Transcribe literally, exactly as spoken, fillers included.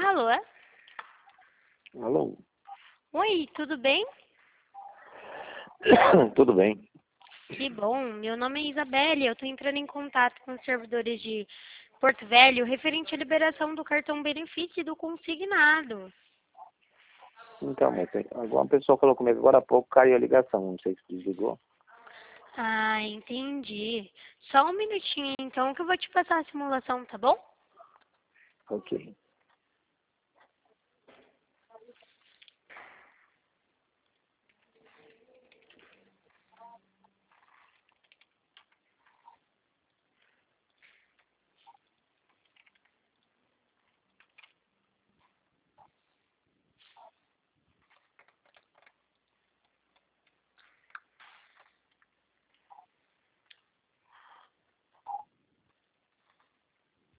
Alô? Alô? Oi, tudo bem? Tudo bem. Que bom. Meu nome é Isabelle. Eu estou entrando em contato com os servidores de Porto Velho referente à liberação do cartão benefício e do consignado. Então, mas tem- alguma pessoa falou comigo agora há pouco, caiu a ligação, não sei se desligou. Ah, entendi. Só um minutinho então que eu vou te passar a simulação, tá bom? Ok.